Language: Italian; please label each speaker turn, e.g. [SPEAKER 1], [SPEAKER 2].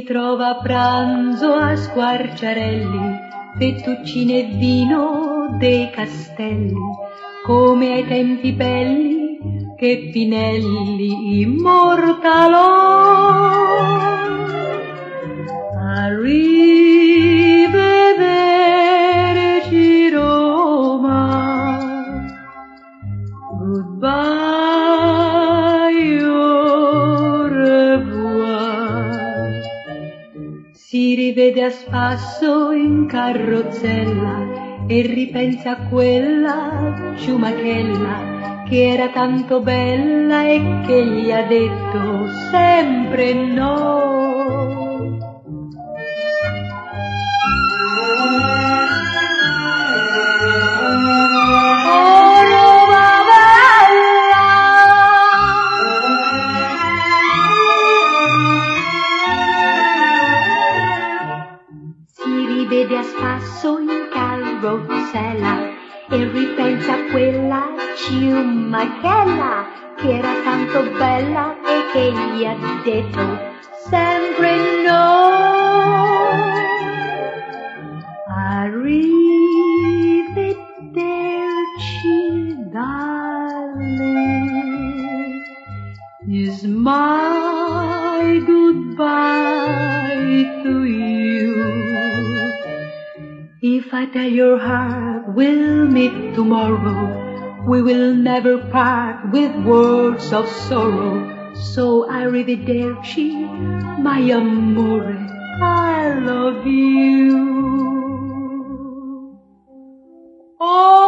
[SPEAKER 1] ritrova a pranzo a Squarciarelli, fettuccine e vino dei castelli, come ai tempi belli che Pinelli immortalò. Arrivederci Roma, goodbye, au revoir. Si rivede a spasso in carrozzella e ripensa a quella ciumachella che era tanto bella e che gli ha detto sempre no. Vede a spasso in carrozzella e ripensa a quella ciumachella che era tanto bella e che gli ha detto sempre no. Arrivederci darling is my goodbye to you. If I tell your heart we'll meet tomorrow, we will never part with words of sorrow. So arrivederci, my amore, I love you. Oh!